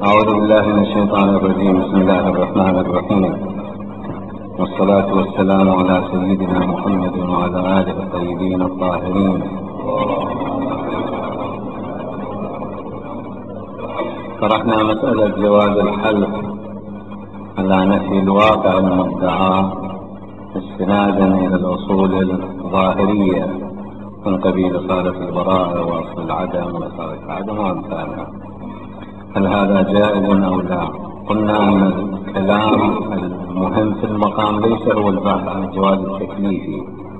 أعوذ بالله من الشيطان الرجيم. بسم الله الرحمن الرحيم، والصلاة والسلام على سيدنا محمد وعلى آله الطيبين الطاهرين. شرحنا مسألة جواز الحلف على نفي الواقع المدعى استنادا إلى الأصول الظاهرية من قبيل صالة البراءة وأصل العدم وصالة العدم وأمثالها. هل هذا جائز أو لا؟ قلنا أن الكلام المهم في المقام ليس هو البحث عن الجواز التكليفي،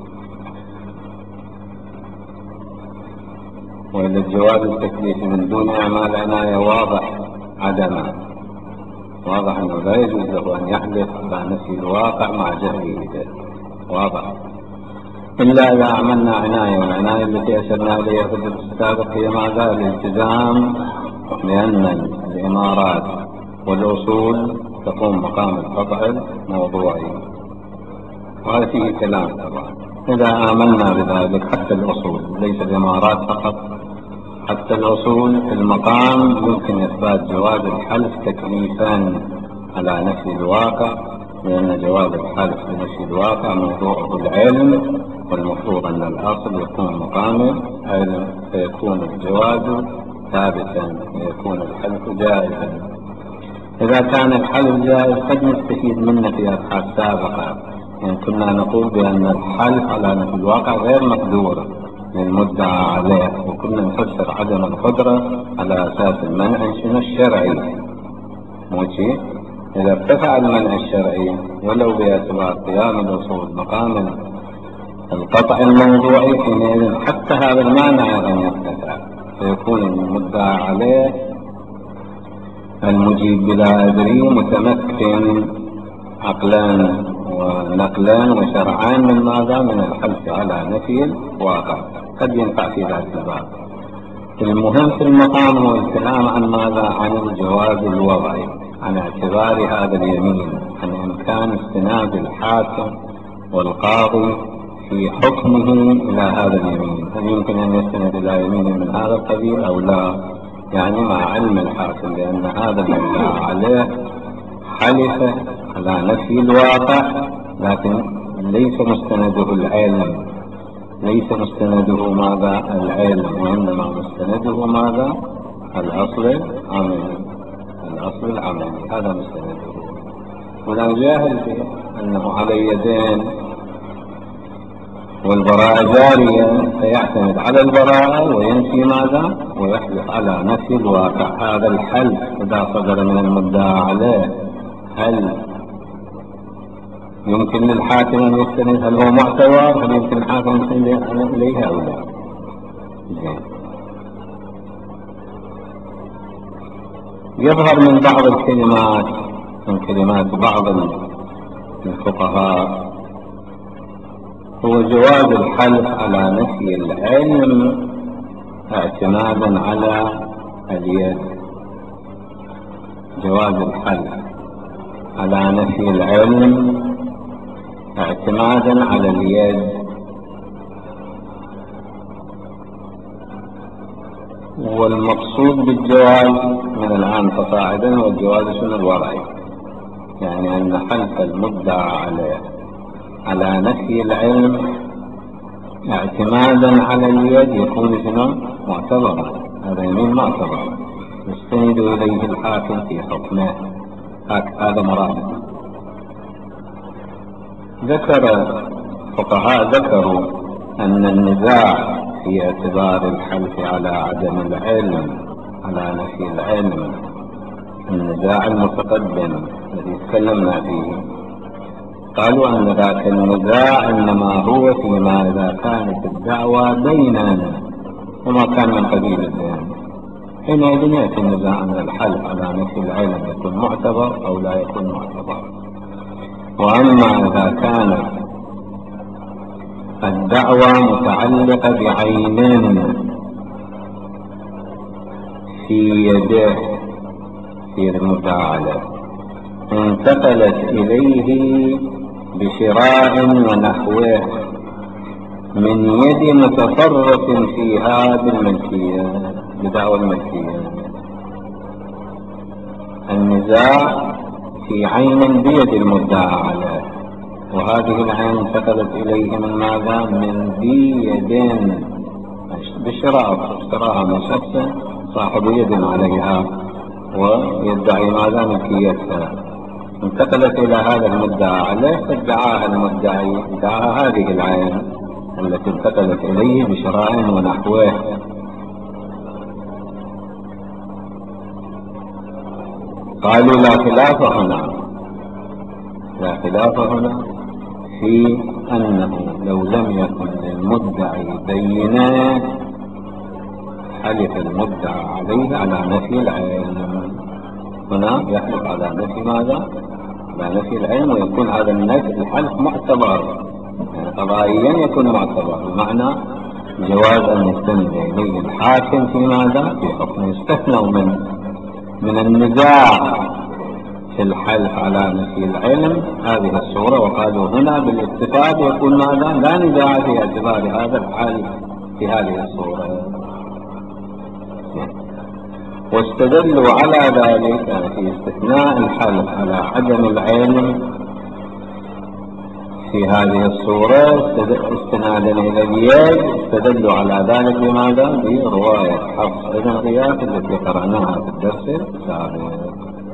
وإلا الجواز التكليفي من دون إعمال عناية واضح عدما، واضح أنه لا يجوز له أن يحلف على نفي الواقع مع جهله به، واضح، إلا إذا عملنا عناية. والعناية التي أشرنا إليها في الدرس السابق هي ماذا؟ الالتزام بأن الإمارات والأصول تقوم مقام القطع الموضوعي، وهذا فيه كلام طبعا. إذا آمنا بذلك حتى الأصول، ليس الإمارات فقط، حتى الأصول في المقام يمكن إثبات جواز الحلف تكليفا على نفي الواقع، لأن جواز الحلف بنفي الواقع موضوعه العلم، والمفروض أن الأصل يكون مقام علم، فيكون الجواز ثابتا ويكون الحلف جائزا. إذا كان الحلف جائز قد نستفيد منه في أبحاث سابقة، يعني كنا نقول بأن الحلف على نفي الواقع غير مقدور للمدعى عليه، وكنا نفسر عدم القدرة على أساس المنع الشرعي. موشي إذا ارتفع المنع الشرعي ولو باعتبار قيام الأصول مقام القطع الموضوعي، حينئذ حتى هذا المانع أن يرتفع، فيكون المدعى عليه المجيب بلا أدري متمكن عقلا ونقلا وشرعا من ماذا؟ من الحلف على نفي الواقع، قد ينفع في ذات الباب. المهم في المقام هو الكلام عن ماذا؟ عن الجواز الوضعي، عن اعتبار هذا اليمين، عن إمكان استناد الحاكم والقاضي في حكمه إلى هذا اليمين. هل يمكن أن يستند إلى يمين من هذا القبيل أو لا؟ يعني مع علم الحاكم لأن هذا المدعى عليه حلف على نفي الواقع، لكن ليس مستنده العلم، ليس مستنده ماذا؟ العلم، وإنما مستنده ماذا؟ الأصل العملي، الأصل العملي هذا مستنده. ولا جاهل به أنه على يدين والبراءة جارية، فيعتمد على البراءة وينفي ماذا؟ ويحلف على نفي الواقع. هذا الحلف إذا صدر من المدعى عليه هل يمكن للحاكم أن يستند؟ هل هو معتبر؟ هل يمكن الحاكم أن يستند إليها أو لا؟ يظهر من بعض الكلمات، من كلمات بعض الفقهاء، هو جواز الحلف على نفي العلم اعتمادا على اليد. جواز الحلف على نفي العلم اعتمادا على اليد، والمقصود بالجواز من الآن فصاعدا هو الجواز شنو؟ الوضعي، يعني أن حلف المدعى عليه على نفي العلم اعتمادا على اليد يكون شنو؟ معتبرا، هذا يمين معتبر يستند إليه الحاكم في حكمه، هذا مراد. فقهاء ذكروا أن النزاع في اعتبار الحلف على عدم العلم على نفي العلم، النزاع المتقدم الذي تكلمنا فيه، قالوا أن ذاك النزاع إنما هو فيما إذا كانت الدعوى دينا وما كان من قبيل الدين، حينئذ يأتي النزاع أن الحلف على نفي العلم يكون معتبر أو لا يكون معتبر. وأما إذا كانت الدعوى متعلقة بعين في يده في المدعى عليه انتقلت إليه بشراء ونحوه من يد متصرف فيها بالملكية، بدعوى الملكية، النزاع في عين بيد المدعى عليه، وهذه العين انتقلت إليه من ماذا؟ من ذي يدين، بالشراء اشتراها من شخص صاحب يد عليها ويدعي ماذا؟ ملكيتها. انتقلت إلى هذا المدعى عليه فادعاها المدعي، ادعاها هذه العين التي انتقلت إليه بشراء ونحوه. قالوا لا خلاف هنا، لا خلاف هنا في أنه لو لم يكن للمدعي بينات حلف المدعى عليه على نفي العلم. هنا يحلف على نفي ماذا؟ على نفي العلم، ويكون هذا الحلف معتبر، يعني قضائيا يكون معتبر، بمعنى جواز أن يستند إليه الحاكم في ماذا؟ في حكم يستثنى من النزاع في الحلف على نفي العلم هذه الصورة. وقالوا هنا بالاتفاق يكون ماذا؟ لا نزاع في اعتبار هذا الحلف في هذه الصورة. واستدلوا على ذلك، يعني في استثناء الحلف على عدم العلم في هذه الصورة استنادا إلى اليد، استدلوا على ذلك بماذا؟ برواية حفص بن غياث التي قرأناها في الدرس السابق.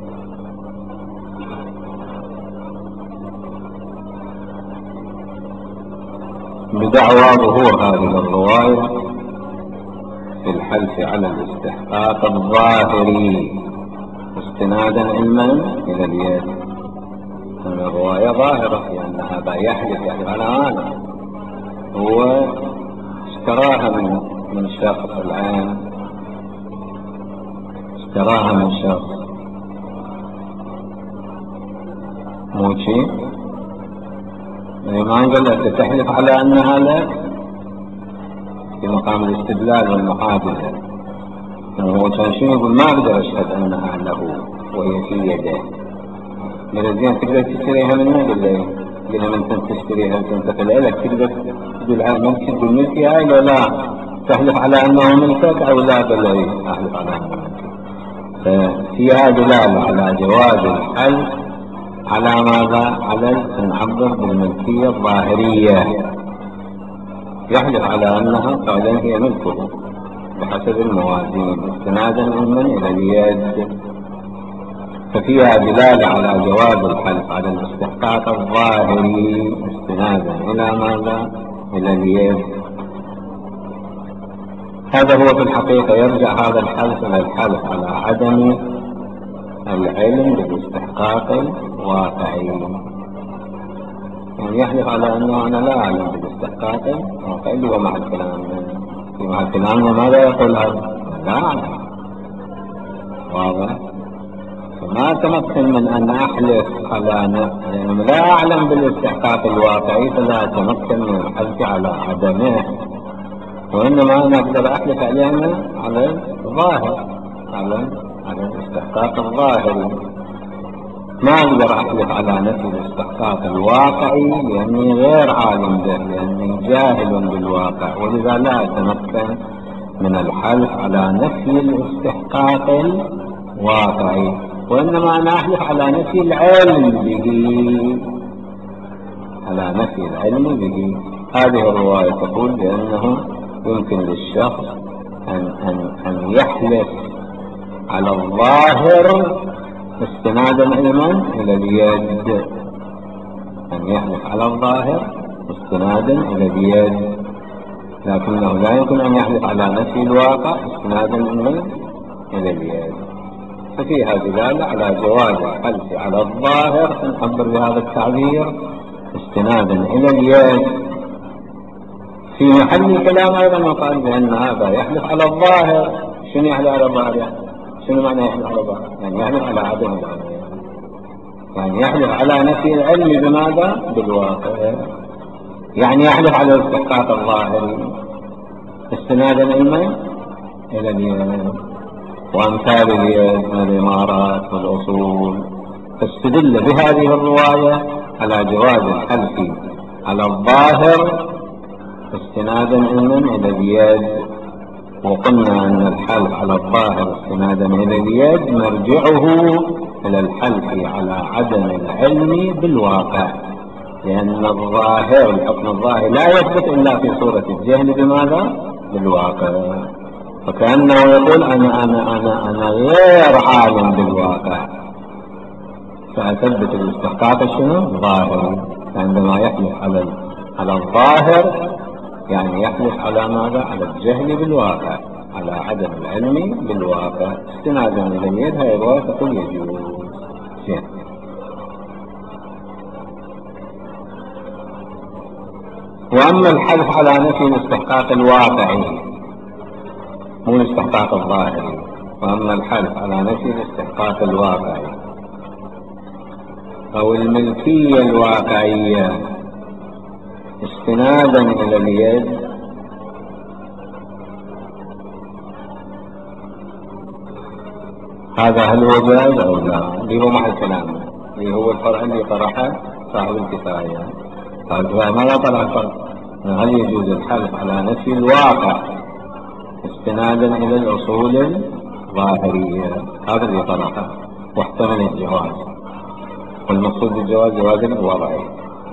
بدعوى ظهور هذه الرواية في الحلف على الاستحقاق الظاهري استنادا علما إلى اليد، أن الرواية ظاهرة في أن هذا يحلف على هذا، هو اشتراها من شخص، العين اشتراها من شخص موشي، ما قال لك تحلف على أن هذا في مقام الاستدلال والمحادثة. هو كان شنو يقول؟ ما أقدر أشهد أنها له وهي في يده. قال زين تقدر تشتريها منه؟ قال لي قلنا من كنت تشتريها تنتقل لك، تقدر تقول على ملكي، تقول ملكي هاي لو لا تحلف على أنه ملكك أو لا؟ قال لي أحلف على أنه ملكك. ففيها دلالة على جواز الحلف على ماذا؟ على نعبر بالملكية الظاهرية، يحلف على أنها فعلا هي ملكه بحسب الموازين استنادا علما إلى اليد. ففيها دلالة على جواز الحلف على الاستحقاق الظاهري استنادا إلى ماذا؟ إلى اليد. هذا هو في الحقيقة يرجع هذا الحلف إلى الحلف على عدم العلم بالاستحقاق الواقعي، يعني يحلف على أنه أنا لا أعلم بالاستحقاق الواقعي اللي هو مع الكلام، في مع الكلام ماذا يقول هذا؟ لا أعلم. واضح؟ فما تمكن من أن أحلف على يعني لا أعلم بالاستحقاق الواقعي، فلا أتمكن من الحلف على عدمه، وإنما أنا أقدر أحلف على الظاهر، على الاستحقاق الظاهري. ما أقدر أحلف على نفي الاستحقاق الواقعي لأني غير عالم به، لأني جاهل بالواقع، ولذا لا أتمكن من الحلف على نفي الاستحقاق الواقعي، وإنما أنا أحلف على نفي العلم به، على نفي العلم به. هذه الرواية تقول بأنه يمكن للشخص أن يحلف على الظاهر استنادا علما إلى اليد، أن يحلف على الظاهر استنادا إلى اليد، لكنه لا يمكن أن يحلف على نفي الواقع استنادا علما إلى اليد. ففيها دلالة على جواز الحلف على الظاهر، نعبر بهذا التعبير استنادا إلى اليد. في محل الكلام أيضا يقال بأن هذا يحلف على الظاهر. شنو يحلف على الظاهر؟ يعني شنو معنى يحلف على الظاهر؟ يعني يحلف على عدم العلم، يعني يحلف على نفي العلم بماذا؟ بالواقع، يعني يحلف على الاستحقاق الظاهري استنادا علما إلى اليد. وأمثال اليد من الإمارات والأصول. فاستدل بهذه الرواية على جواز الحلف على الظاهر استنادا علما إلى اليد. وقلنا أن الحلف على الظاهر استنادا إلى اليد مرجعه إلى الحلف على عدم العلم بالواقع، لأن الظاهر الحكم الظاهر لا يثبت إلا في صورة الجهل بماذا؟ بالواقع. فكأنه يقول أنا غير عالم بالواقع، فأثبت الاستحقاق شنو؟ ظاهري. عندما يحلف على الظاهر يعني يحلف على ماذا؟ على الجهل بالواقع، على عدم العلم بالواقع، استنادا إلى اليد. هاي الرواية تقول يجوز. وأما الحلف على نفي الاستحقاق الواقعي مو الاستحقاق الظاهري، وأما الحلف على نفي الاستحقاق الواقعي أو الملكية الواقعية استنادا إلى اليد، هذا هل هو جائز أو لا؟ اللي هو محل كلامه، اللي هو الفرع اللي طرحه صاحب الكفاية. صاحب الكفاية ماذا طرح الفرع؟ هل يجوز الحلف على نفي الواقع استنادا إلى الأصول الظاهرية؟ هذا اللي طرحه واحتمل الجواز، والمقصود بالجواز جواز الوضعي.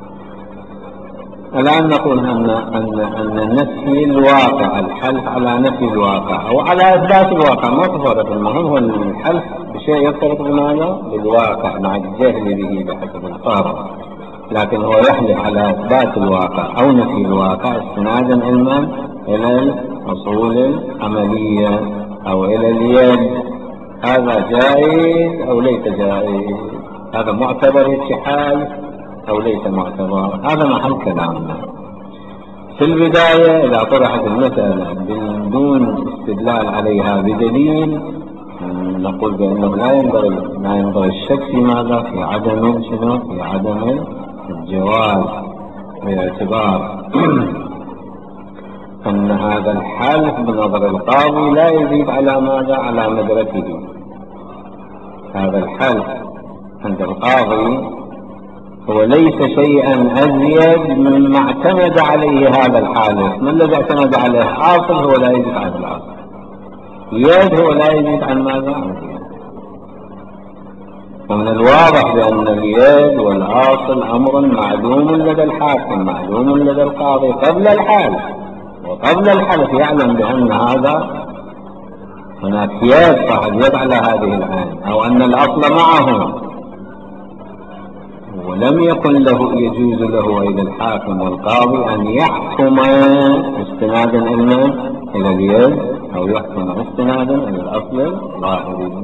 الآن نقول أن نفي الواقع، الحلف على نفي الواقع أو على إثبات الواقع ما تفرق. المهم هو الحلف بشيء يرتبط بماذا؟ بالواقع مع الجهل به بحسب الفرض، لكن هو يحلف على إثبات الواقع أو نفي الواقع استنادا إلى الأصول العملية أو إلى اليد. هذا جائز أو ليس جائز؟ هذا معتبر اتحال أو ليس معتبر؟ هذا محل كلامنا. في البداية إذا طرحت المسألة بدون استدلال عليها بدليل نقول بأنه لا ينبغي الشك في ماذا؟ في عدم شنو؟ في عدم الجواز، باعتبار أن هذا الحلف بنظر القاضي لا يزيد على ماذا؟ على مدركه. هذا الحلف عند القاضي هو ليس شيئا أزيد مما اعتمد عليه هذا الحالف. ما الذي اعتمد عليه؟ عاصل هو لا يزيد عن العاصل، يد هو لا يزيد عن ماذا؟ عن اليد. ومن الواضح بأن اليد والعاصل أمر معلوم لدى الحاكم، معلوم لدى القاضي قبل الحلف، وقبل الحلف يعلم بأن هذا هناك يد، صاحب يد على هذه العين، أو أن الأصل معه، ولم يكن يجوز له إلى الحاكم والقاضي أن يحكم استنادا إلى اليد أو يحكم استنادا إلى الأصل الظاهري.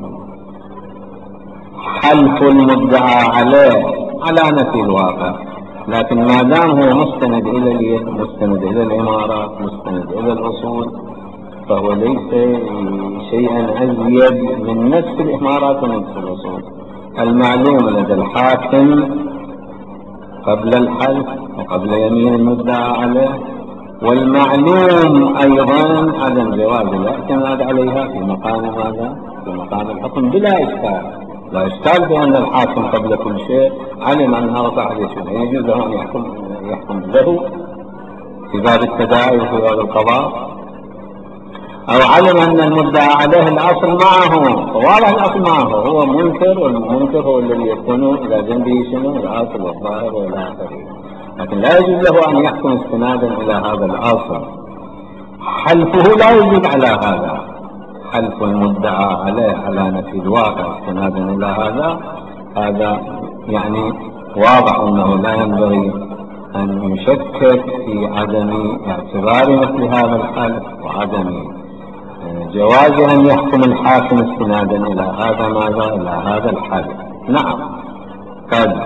حلف المدعى عليه على نفي الواقع، لكن ما دام هو مستند إلى اليد، مستند إلى الإمارات، مستند إلى الأصول، فهو ليس شيئا أزيد من نفس الإمارات ونفس الأصول المعلوم لدى الحاكم قبل الحلف وقبل يمين المدعى عليه، والمعلوم أيضا عدم جواز الاعتماد عليها في مقام ماذا؟ في مقام الحكم بلا إشكال. لا إشكال بأن الحاكم قبل كل شيء علم أن هذا صاحب يشبه، يجوز له أن يحكم له في باب التداعي وفي باب القضاء، أو علم أن المدعى عليه الأصل معه، وواضح الأصل معه، هو منكر، والمنكر هو الذي يكون إلى جنبه شنو؟ الأصل والظاهر والى آخره، لكن لا يجوز له أن يحكم استنادا إلى هذا الأصل. حلفه لا يزيد على هذا، حلف المدعى عليه على نفي الواقع استنادا إلى هذا يعني واضح أنه لا ينبغي أن يشكك في عدم اعتبار مثل هذا الحلف وعدم جواز أن يحكم الحاكم استنادا إلى هذا ماذا؟ إلى هذا الحلف. نعم قد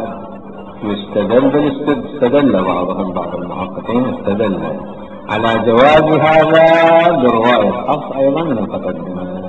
استدل بعض المحققين استدل على جواز هذا برواية حفص أيضا من المتقدمين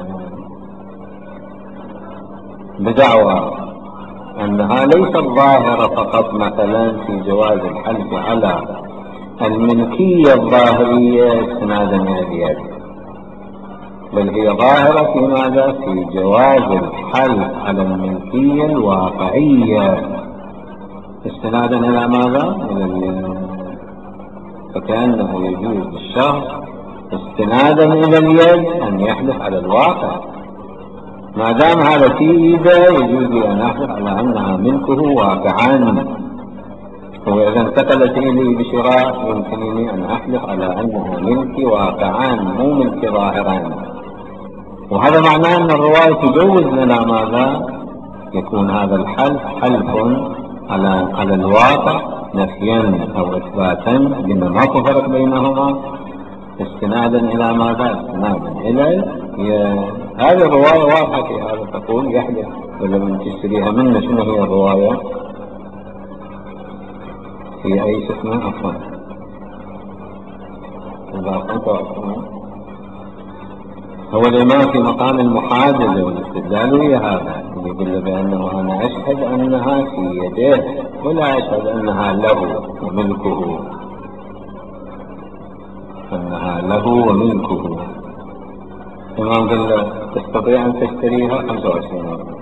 بدعوى أنها ليست ظاهرة فقط مثلا في جواز الحلف على الملكية الظاهرية استنادا إلى اليد، بل هي ظاهرة في ماذا؟ في جواز الحلف على الملكية الواقعية استنادا إلى ماذا؟ إلى اليد. فكأنه يجوز للشخص استنادا إلى اليد أن يحلف على الواقع ما دام هذا في إيده يجوز لي أن أحلف على أنها ملكه واقعا. وإذا انتقلت إلي بشراء يمكنني أن أحلف على أنها ملكي واقعا مو ملكي ظاهرا. وهذا معناه أن الرواية تجوز لنا ماذا؟ يكون هذا الحلف حلف على الواقع نفيا أو إثباتا، قلنا ماكو فرق بينهما، استنادا إلى ماذا؟ استنادا إلى هذه الرواية واضحة في هذا، تقول يحدث ولا من تشتريها منا. شنو هي الرواية؟ هي أي اسمها عفوا هو الإمام في مقام المحاجزة والاستدلال هي هذا، يقول بأنه أنا أشهد أنها في يده ولا أشهد أنها له وملكه، أنها له وملكه. الإمام قال تستطيع أن تشتريها 25 مرة.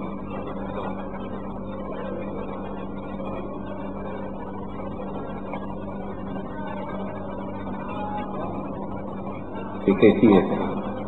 في كيفية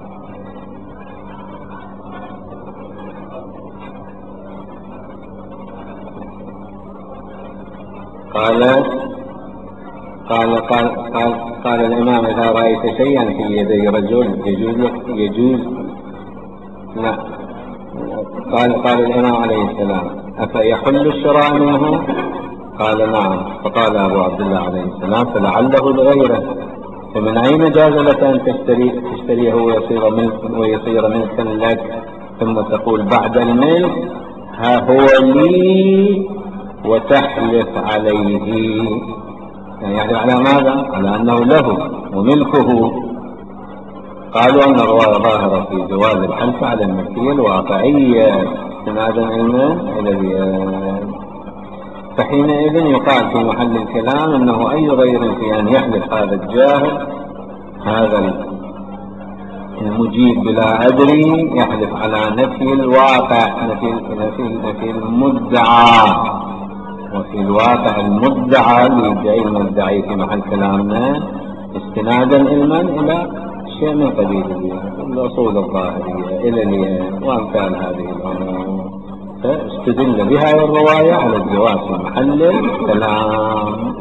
قال الإمام إذا رأيت شيئا في يدي رجل يجوز لا. قال الإمام عليه السلام أفيحل الشراء منه؟ قال نعم. فقال أبو عبد الله عليه السلام فلعله لغيره، فمن أين جاز لك أن تشتريه ويصير ملكا لك ثم تقول بعد الملك ها هو لي وتحلف عليه؟ يعني على ماذا؟ على أنه له وملكه. قالوا أن الرواية ظاهرة في جواز الحلف على الملكية الواقعية استنادا إلى اليد. فحينئذ يقال في محل الكلام أنه أي غير في أن يحلف هذا الجاهل هذا المجيب بلا أدري يحلف على نفي الواقع، نفي المدعى، وفي الواقع المدعى ليدعي المدعي في محل كلامنا استنادا إلى شيء من قبيل الأصول الظاهرية إلى اليد وأمثال هذه الأمور، فاستدل بها الرواية على الجواز في محل الكلام.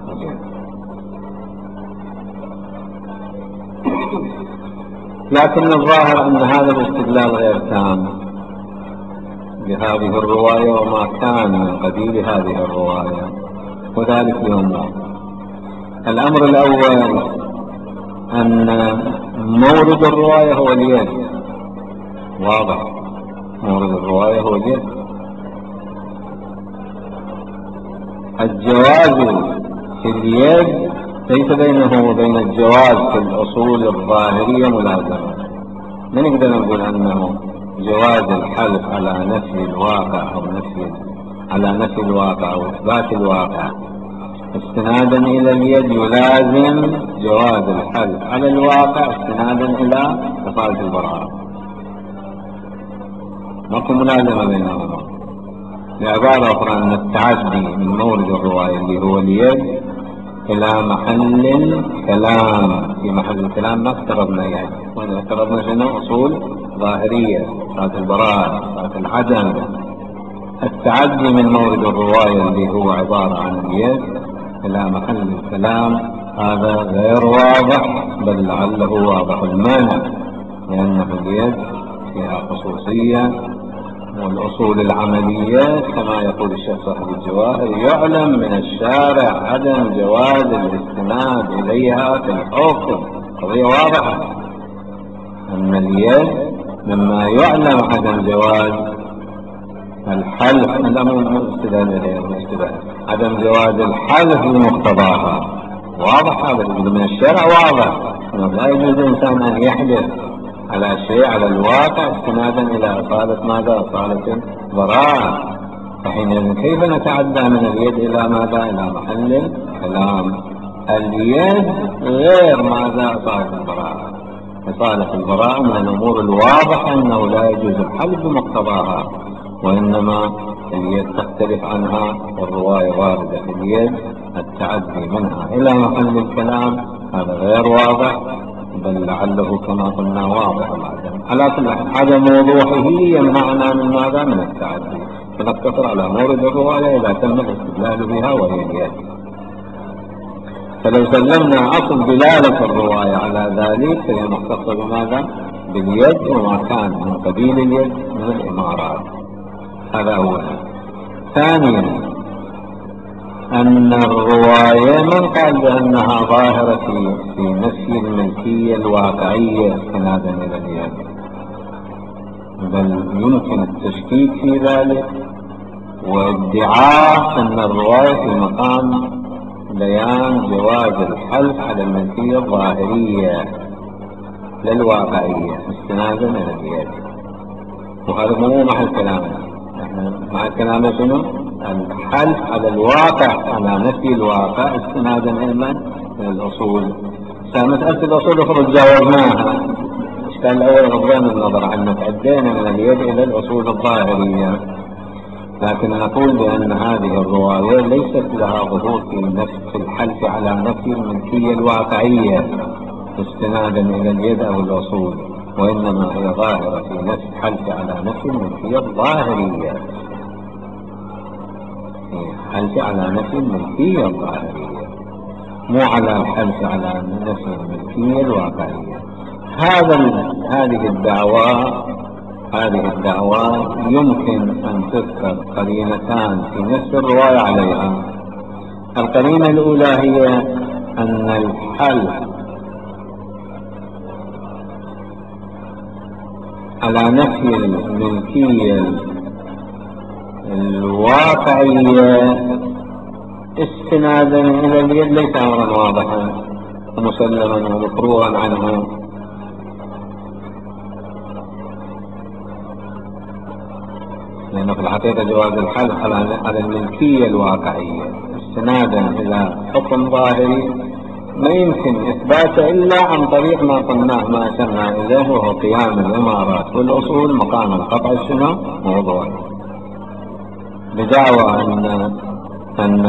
لكن الظاهر أن هذا الاستدلال غير تام بهذه الرواية وما كان من قبيل هذه الرواية، وذلك لأمور. الأمر الأول أن مورد الرواية هو اليد، واضح، مورد الرواية هو اليد. الجواز في اليد ليس بينه وبين الجواز في الأصول الظاهرية ملازمة. ما نقدر نقول أنه جواز الحلف على نفي الواقع على نفي الواقع أو إثبات الواقع استنادا إلى اليد يلازم جواز الحلف على الواقع استنادا إلى إصالة البراءة. ماكو ملازمة بينهما. بعبارة أخرى أن التعدي من مورد الرواية اللي هو اليد إلى محل الكلام، في محل الكلام ما افترضنا يعني، وإذا افترضنا شنو؟ أصول ظاهرية، صلاة البراءة، صلاة العدم. التعدي من مورد الرواية اللي هو عبارة عن اليد إلى محل الكلام هذا غير واضح، بل لعله واضح المانع، لأنه اليد فيها خصوصية، والأصول العمليات كما يقول الشيخ صاحب الجواهر يعلم من الشارع عدم جواز الاستناد إليها في الحكم. قضية واضحة أن اليد مما يعلم عدم جواز الحلف، عدم جواز الحلف بمقتضاها. واضح هذا من الشارع، واضح أنه لا يجوز الإنسان أن يحلف على شيء على الواقع استنادا إلى إصالة ماذا؟ إصالة براءة. فحينئذ كيف نتعدى من اليد إلى ماذا؟ إلى محل الكلام. اليد غير ماذا؟ إصالة البراءة. إصالة البراءة من الأمور الواضحة أنه لا يجوز الحلف بمقتضاها، وإنما اليد تختلف عنها، والرواية واردة في اليد التعدي منها إلى محل الكلام هذا غير واضح، بل لعله كما قلنا واضح العدم. على كل حال عدم وضوحه يمنعنا من ماذا؟ من التعدي، فنقتصر على مورد الرواية إذا تم الاستدلال بها وهي اليد. فلو سلمنا أصل دلالة الرواية على ذلك فهي مختصة بماذا؟ باليد وما كان من قبيل اليد من الإمارات. هذا أولا. ثانيا أن الرواية من قال بأنها ظاهرة في نفي الملكية الواقعية استنادا إلى اليد، بل يمكن التشكيك في ذلك وادعاء أن الرواية في مقام بيان جواز الحلف على الملكية الظاهرية للواقعية استنادا إلى اليد. وهذا مو محل كلامنا، احنا محل كلامنا شنو؟ الحلف على الواقع، على نفي الواقع استنادا إلى الأصول. مسألة الأصول أخرى جاوبناها. الإشكال الأول غضون النظر عن تعدينا من اليد إلى الأصول الظاهرية، لكن نقول بأن هذه الرواية ليست لها ظهور في الحلف على نفي الملكية الواقعية استنادا إلى اليد أو الأصول، وإنما هي ظاهرة في نفي الحلف على نفي الملكية الظاهرية، الحلف على نفي الملكية الظاهرية، مو على الحلف على نفي الملكية الواقعية. هذه الدعوة يمكن أن تذكر قرينتان في نفس الرواية عليها. القرينة الأولى هي أن الحلف على نفي الملكية الواقعية استنادا إلى اليد ليس أمرا واضحا ومسلما ومفروغا عنه، لأنه في الحقيقة جواز الحلف على الملكية الواقعية استنادا إلى حكم ظاهري ما يمكن إثباته إلا عن طريق ما قلناه ما أشرنا إليه، وهو قيام الإمارات والأصول مقام القطع شنو؟ موضوع. بدعوى أن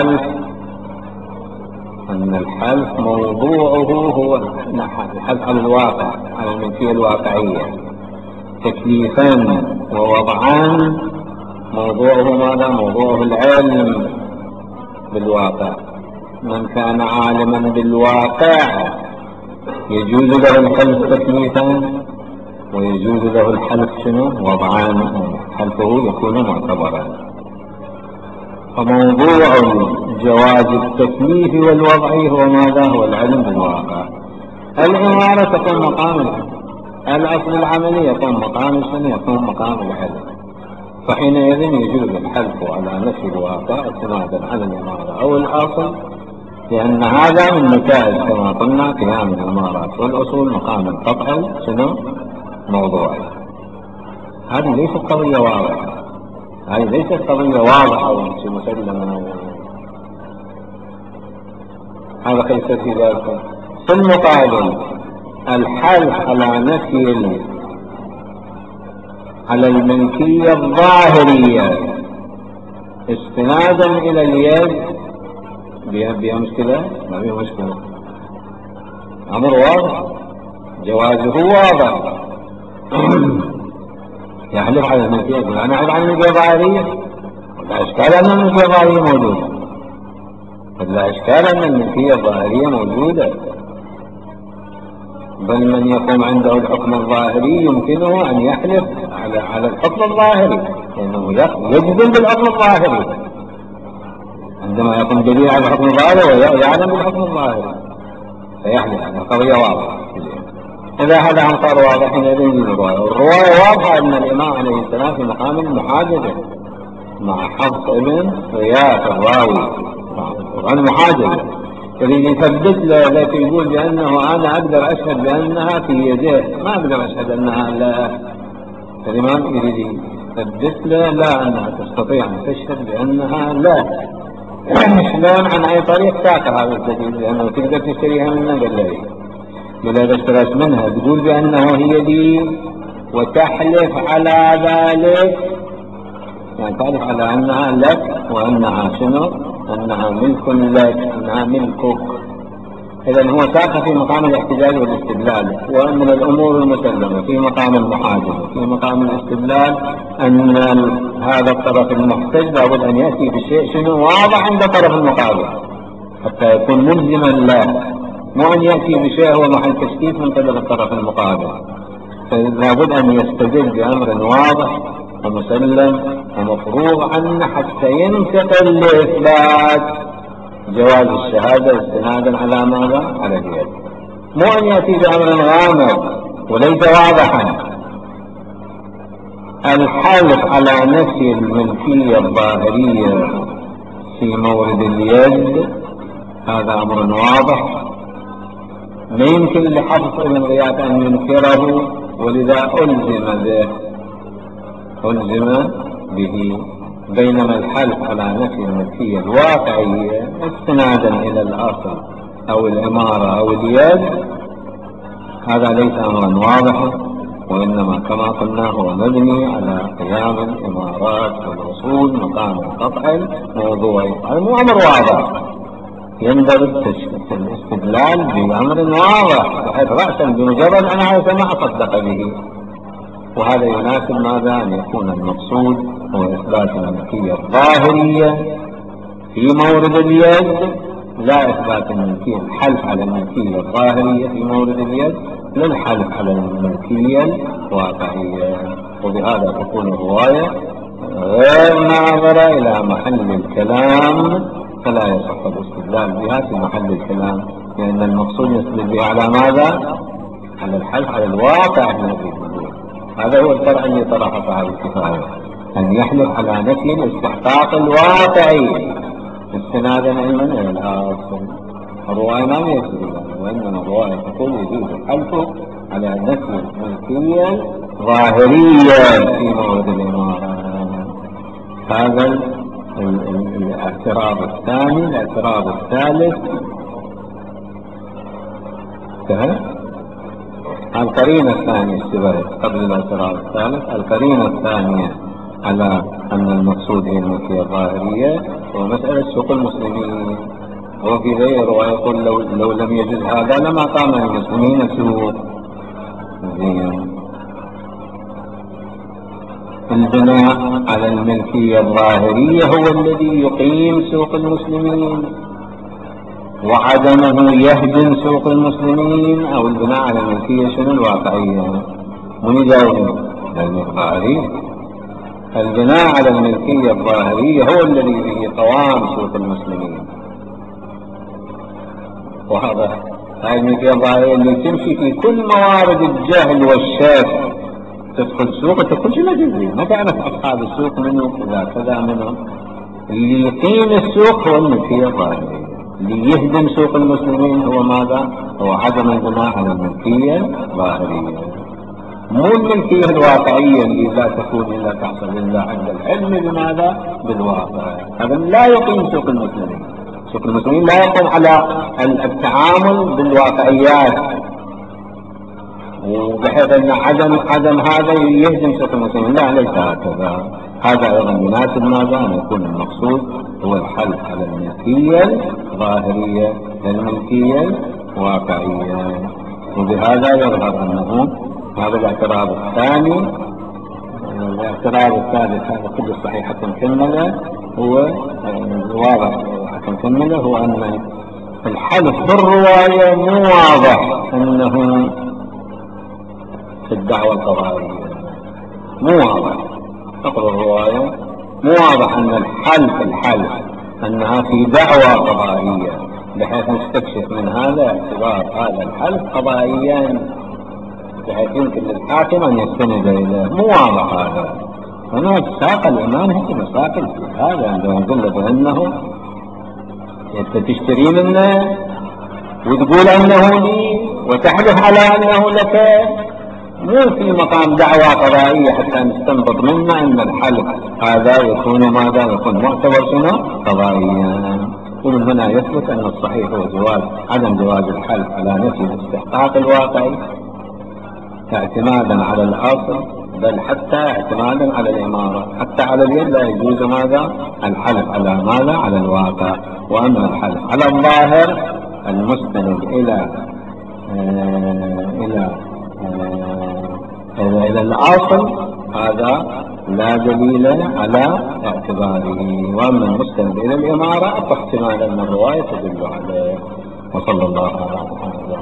الحلف موضوعه هو الحلف على الواقع، على الملكية الواقعية تكليفا ووضعا، موضوعه ماذا؟ موضوعه العلم بالواقع. من كان عالما بالواقع يجوز له الحلف تكليفا ويجوز له الحلف شنو؟ وضعا، حلفه يكون معتبرا. فموضوع جواز التكليف والوضع هو ماذا؟ هو العلم بالواقع. الإمارة تكون مقام العلم، الأصل العملي يكون مقام شنو؟ يكون مقام العلم. فحينئذ يجوز الحلف على نفي الواقع اعتمادا على الإمارة أو الأصل، لأن هذا من نتائج كما قلنا قيام الإمارات والأصول مقام القطع شنو؟ موضوع. هذه ليست قضية واضحة، هذه ليست قضية واضحة ومسلمة. هذا ليس في ذلك. في المقابل الحلف على نفي على الملكية الظاهرية استنادا إلى اليد بها مشكلة؟ ما بها مشكلة، أمر واضح، جوازه واضح. يحلف على الملكية يقول أنا أعرف عن الملكية الظاهرية، لا إشكال أن الملكية الظاهرية موجودة، لا إشكال أن الملكية الظاهرية موجودة، بل من يقوم عنده الحكم الظاهري يمكنه أن يحلف على الحكم الظاهري، لأنه يجزم بالحكم الظاهري عندما يقوم دليل على الحكم الظاهري ويعلم بالحكم الظاهري فيحلف. القضية واضحة. إذا هذا عن صار واضح يدل الرواية واضحة أن الإمام عليه السلام في مقام المحاججة مع حفص ابن غياث الراوي عن محاججة، يريد يثبت له، لكن يقول بأنه أنا أقدر أشهد بأنها في يديه، ما أقدر أشهد أنها لا. الإمام يريد يثبت له لا، أنها تستطيع أن تشهد بأنها لا. شلون؟ عن أي طريق؟ ساق هذا الدليل لأنه تقدر تشتريها منه. قال له إذا اشتريت منها تقول بأنه هي دي وتحلف على ذلك، يعني تعرف على أنها لك وأنها شنو؟ أنها ملك لك، أنها ملكك. إذن هو ساق في مقام الاحتجاج والاستدلال، ومن الأمور المسلمة في مقام المحاجة وفي مقام الاستدلال أن هذا الطرف المحتج لابد أن يأتي بشيء شنو واضح عند الطرف المقابل حتى يكون ملزما له، مو أن يأتي بشيء هو محل تشكيك من قبل الطرف المقابل. فلابد أن يستدل بأمر واضح ومسلم ومفروغ عنه حتى ينتقل لإثبات جواز الشهادة استنادا على ماذا؟ على اليد. مو أن يأتي بأمر غامض وليس واضحا. الحلف على نفي الملكية الظاهرية في مورد اليد هذا أمر واضح، ما يمكن لحفظ ابن غياث أن ينكره، ولذا ألزم به. بينما الحلف على نفي الملكية الواقعية استنادا إلى الأصل أو العمارة أو اليد هذا ليس أمرا واضحا، وإنما كما قلنا هو مبني على قيام الإمارات والأصول مقام قطع الموضوع. هذا مو أمر واضح، يندرج الاستدلال بأمر واضح بحيث رأسا بمجرد أن هذا ما أصدق به. وهذا يناسب ماذا؟ أن يكون المقصود هو إثبات الملكية الظاهرية في مورد اليد، لا إثبات الملكية الحلف على الملكية الظاهرية في مورد اليد، لا الحلف على الملكية الواقعية. وبهذا تكون الرواية غير ناظرة إلى محل الكلام، فلا يصح الاستدلال بها في محل الكلام، لأن المقصود يستدل بها على ماذا؟ على الحلف على الواقع الذي يوجد. هذا هو الفرع اللي طرحه صاحب الكفاية، أن يحلف على نفي الاستحقاق الواقعي استنادا علما إلى الأصل. الرواية ما يجوز، وإنما الرواية تقول يجوز الحلف على نفي الملكية ظاهرية في مورد الإمارة. هذا الاعتراض الثاني. الاعتراض الثالث القرينة الثانية اشتبهت قبل الاعتراض الثالث. القرينة الثانية على أن المقصود هي الملكية الظاهرية هو مسألة سوق المسلمين. هو في ذي الرواية يقول لو لم يجد هذا لما قام المسلمين سوق. البناء على الملكية الظاهرية هو الذي يقيم سوق المسلمين، وعدمه يهدم سوق المسلمين. أو البناء على الملكية شنو الواقعية؟ من يجاوب؟ الظاهرية. البناء على الملكية الظاهرية هو الذي به قوام سوق المسلمين. وهذا هاي الملكية الظاهرية اللي تمشي في كل موارد الجهل والشك. تدخل سوق تدخل شنو تدري، ما تعرف أصحاب السوق منه كذا منه. اللي يقيم السوق هو الملكية الظاهرية، اللي يهدم سوق المسلمين هو ماذا؟ هو عدم البناء على الملكية الظاهرية، مو الملكية الواقعية اللي لا تكون إلا تحصل إلا عند العلم بماذا؟ بالواقع. هذا لا يقيم سوق المسلمين. سوق المسلمين لا يقوم على التعامل بالواقعيات، وبحيث أن عدم هذا يهدم سوق المسلمين. لا، ليس هكذا. هذا أيضا يناسب ماذا؟ أن يكون المقصود هو الحلف على الملكية الظاهرية للملكية الواقعية. وبهذا يظهر أنه هذا الاعتراض الثاني. الاعتراض الثالث هذا كله صحيح حتى نكمله، هو الواضح حتى نكمله هو أن الحلف بالرواية مو واضح أنه في الدعوة القضائية، مو واضح. اقرأ الرواية مو واضح أن الحلف أنها في دعوة قضائية، بحيث نستكشف من هذا اعتبار هذا الحلف قضائيا بحيث يمكن للحاكم أن يستند إليه. مو واضح هذا. هناك ساق الإمام هي مساقل في هذا عندما يقول بأنه أنت تشتري منه وتقول أنه لي وتحلف على أنه لك، مو في مقام دعوة قضائية حتى نستنبط منا أن الحلف هذا يكون ماذا؟ يكون معتبر شنو؟ قضائيا. ومن هنا يثبت أن الصحيح هو عدم جواز الحلف على نفي الاستحقاق الواقعي اعتمادا على الأصل، بل حتى اعتمادا على الإمارة. حتى على اليد لا يجوز ماذا؟ الحلف على ماذا؟ على الواقع. وأما الحلف على الظاهر المستند إلى الأصل هذا لا دليل على اعتباره، وأما المستند إلى الإمارة فاحتمال أن الرواية تدل عليه. وصلى الله على محمد.